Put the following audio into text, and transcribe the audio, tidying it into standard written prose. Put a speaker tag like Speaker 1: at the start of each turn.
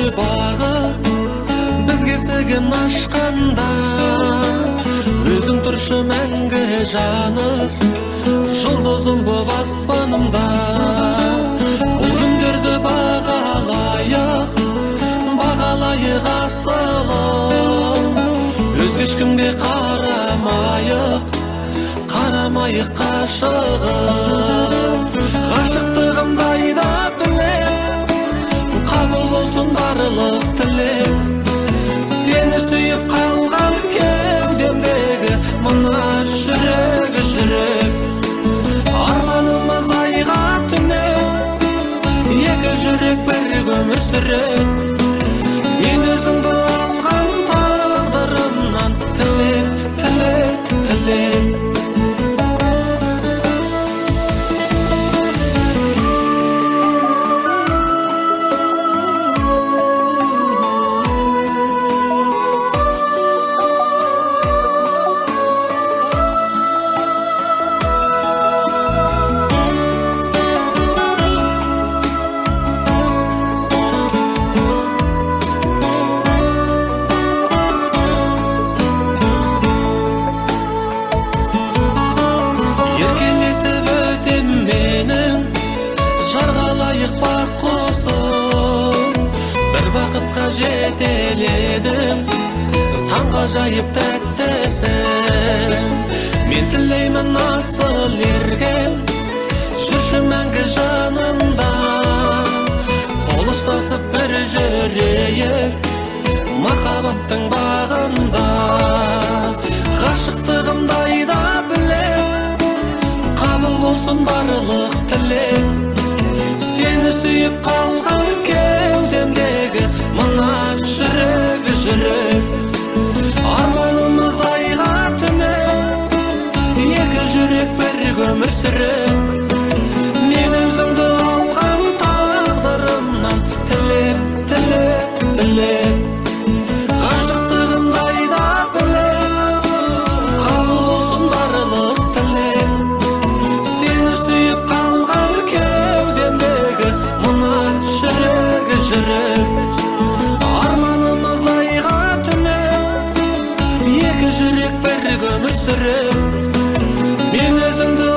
Speaker 1: бағы бізге естіген ашқанда, өзің тұршы мәңгі жанып, жұлдызым боп аспанымда. Бұл күндерді бағалайық асылым, өзге ешкімге қарамайық қашығым. Ғашықтығымдай да білем, қабыл болсын барлық тілем. Сені сүйіп қалған кеудемдегі мына жүрек. Арманымыз айға түнек, екі жүрек бірге өмір сүреді. Мен өзіңді алған тағдырымнан тілем. Бақытқа жетеледің, таңғажайып тәттісің. Мен тілеймін асыл еркем, жүрші мәңгі жанымда. Қол ұстасып бір жүрейік, махаббаттың бағында. Ғашықтығымдай да білем, қабыл болсын барлық тілем. Сені сүйіп қалған кеудемдегі мына жүрек. Арманымыз айға түнек, екі жүрек бірге өмір сүреді. Мен өзіңді алған тағдырымнан тілем. Ғашықтығымдай да білем, қабыл болсын барлық тілем. Сені сүйіп қалған кеудемдегі мына жүрек. Арманымыз айға түнек, екі жүрек бірге өмір сүреді. Мен өзіңді